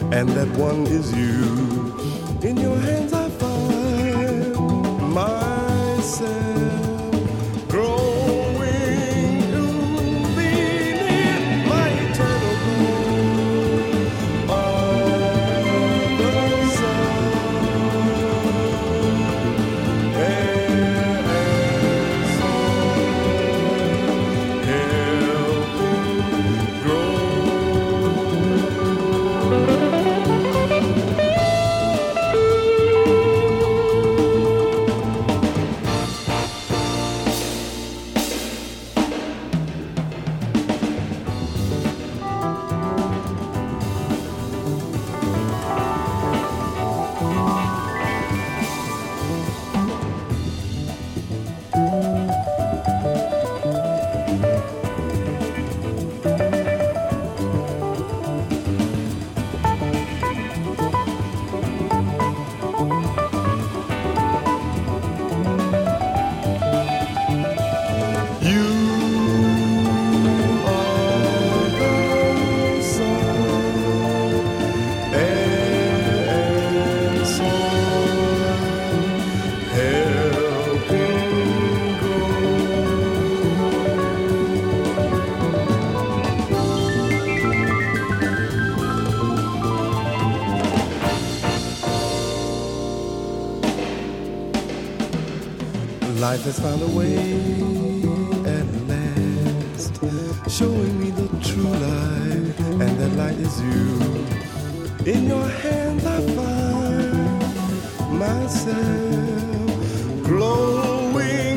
and that one is you. In your hands I find myself growing to be near my eternal goal on the sun. And so help me grow. Life has found a way at last, showing me the true light, and that light is you. In your hands I find myself glowing